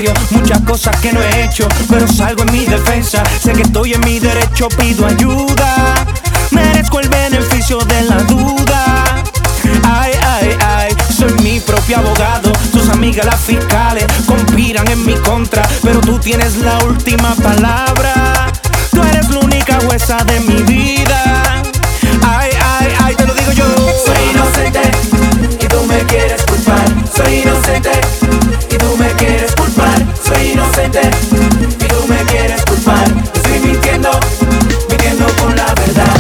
barrio, muchas cosas que no he hecho, pero salgo en mi defensa. Sé que estoy en mi derecho, pido ayuda. Merezco el beneficio de la duda. Ay, ay, ay, soy mi propio abogado. Tus amigas las fiscales conspiran en mi contra, pero tú tienes la última palabra. Tú eres la única jueza de mi vida. Ay, ay, ay, te lo digo yo. Soy inocente y tú me quieres culpar. Soy inocente y tú me quieres culpar. Soy inocente y tú me quieres culpar. Estoy mintiendo, mintiendo con la verdad.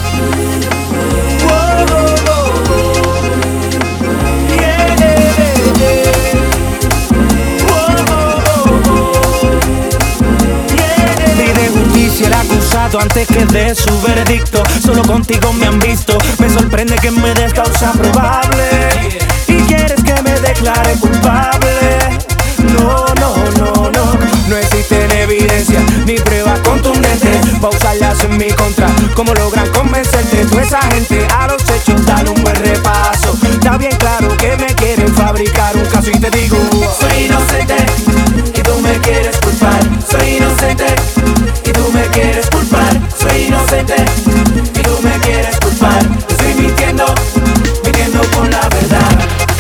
El acusado antes que dé su veredicto. Solo contigo me han visto. Me sorprende que me des causa probable y quieres que me declare culpable. No, no, no, no. No existen evidencia ni pruebas contundentes para usarlas en mi contra. ¿Cómo logran convencerte? Toda esa gente a los hechos, dale un buen repaso. Está bien claro que me quieren fabricar un caso y te digo: soy inocente y tú me quieres culpar. Soy inocente y tú me quieres culpar. Soy inocente y tú me quieres culpar. Estoy mintiendo, mintiendo con la verdad.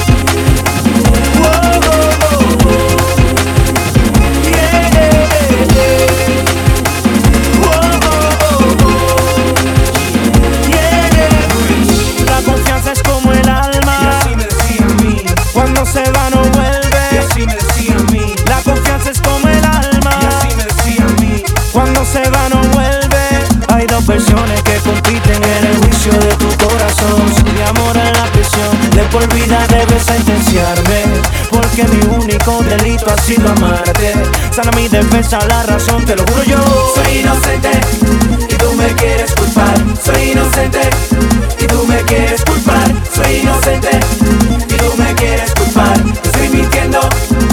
La confianza es como el alma, Y así me decía a mí. cuando se va no vuelve. Y así me decía a mí. La confianza es como el alma, Y así me decía a mí. cuando se va no vuelve. Hay dos versiones que compiten en el juicio de tu corazón. Si mi amor en la prisión, de por vida debes sentenciarme, porque mi único delito ha sido amarte. Sana mi defensa, la razón, te lo juro yo. Soy inocente y tú me quieres culpar. Soy inocente y tú me quieres culpar. Soy inocente y tú me quieres culpar. Estoy mintiendo,